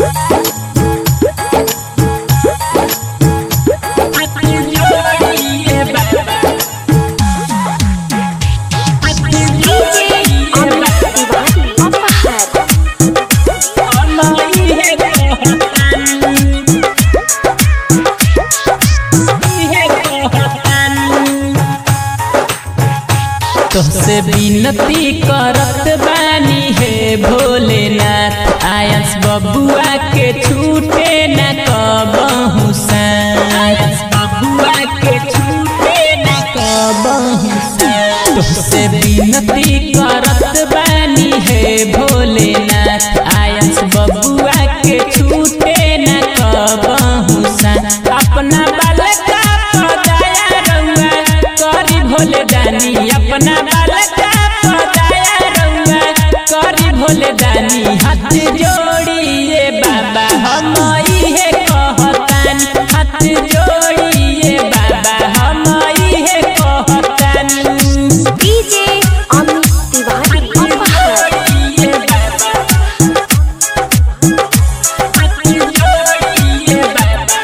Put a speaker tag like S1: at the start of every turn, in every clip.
S1: तोहसे विनती करत बानी हे भोलेनाथ, आयस बबुआ के छूटे न कबहू साथ, बबुआ के छूटे न कबहू साथ। तोहसे विनती करत बानी हे भोलेनाथ, आयस बबुआ के छूटे न कबहू साथ। अपना बालका पदाया रउआ करी भोले दानी, अपना बालका पदाया रउआ करी भोले दानी। हाथ जोड़िए बाबा हम इहे कहतानी, हाथ जोड़िए बाबा हम इहे कहतानी।
S2: डीजे अमित तिवारी
S1: जोड़िए बाबा, हाथ जोड़िए बाबा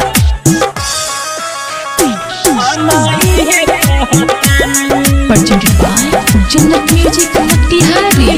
S1: हम इहे कहतानी।
S3: presented by Jannat Music Motihari।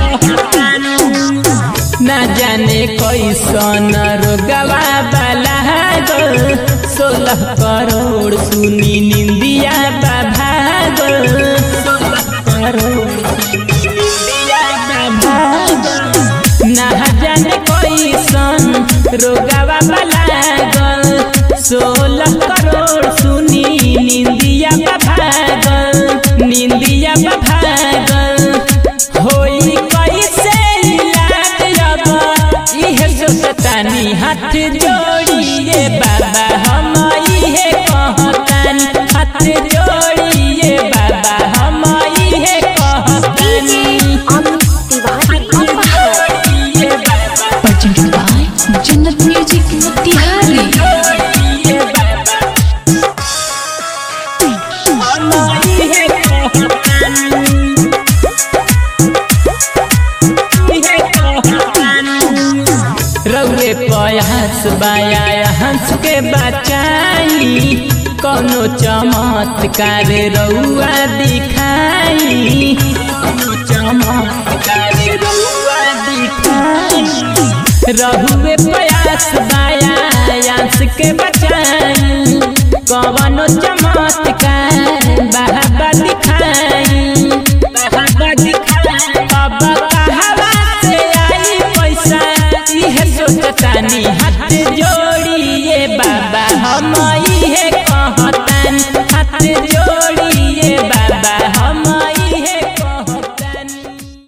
S1: ना जाने कैसन रोगवा वाला गल, 16 करोड़ सुनी निंदिया भागल, 16 करोड़ सुनी निंदिया भागल। ना जाने कैसन रोगवा वाला गल, 16 करोड़ सुनी निंदिया भागल, निंदिया भागल। होई कैसे इलाज अब इहे सोचतानी, हाथ जोड़िए बाबा हम इहे कहतानी, हाथ जोड़िए बाबा हम इहे कहतानी।
S2: अमित तिवारी
S1: जोड़िए बाबा,
S3: presented by Jannat Music Motihari।
S1: जोड़िए बाबा हम इहे कहतानी, इहे कहतानी। रउए प्रयास बाया हंस के बचाई, कोनो चमत्कार रउआ दिखाई, कोनो चमत्कार रउआ दिखाई। रहुए प्रयास बाया हंस के बचाई, कोनो चमत्कार बाबा दिखाई, बाबा दिखाई। अब कहवा से आई पैसा इहे सोचतानी, हाथ जोड़